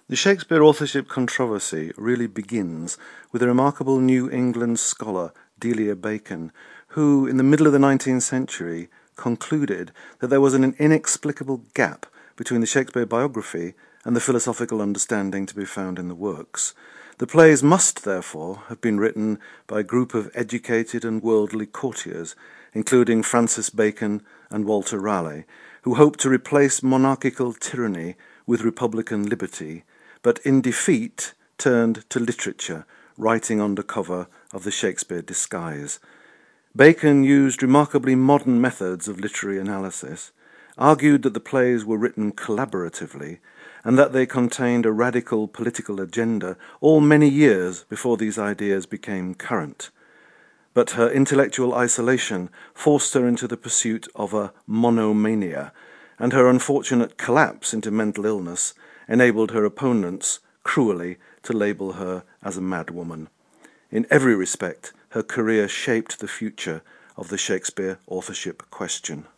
The Shakespeare authorship controversy really begins with a remarkable New England scholar, Delia Bacon, who, in the middle of the 19th century, concluded that there was an inexplicable gap between the Shakespeare biography and the philosophical understanding to be found in the works. The plays must, therefore, have been written by a group of educated and worldly courtiers, including Francis Bacon and Walter Raleigh, who hoped to replace monarchical tyranny with republican liberty, but in defeat turned to literature, writing under cover of the Shakespeare disguise. Bacon used remarkably modern methods of literary analysis, argued that the plays were written collaboratively, and that they contained a radical political agenda, all many years before these ideas became current. But her intellectual isolation forced her into the pursuit of a monomania, and her unfortunate collapse into mental illness enabled her opponents, cruelly, to label her as a madwoman. In every respect, her career shaped the future of the Shakespeare authorship question.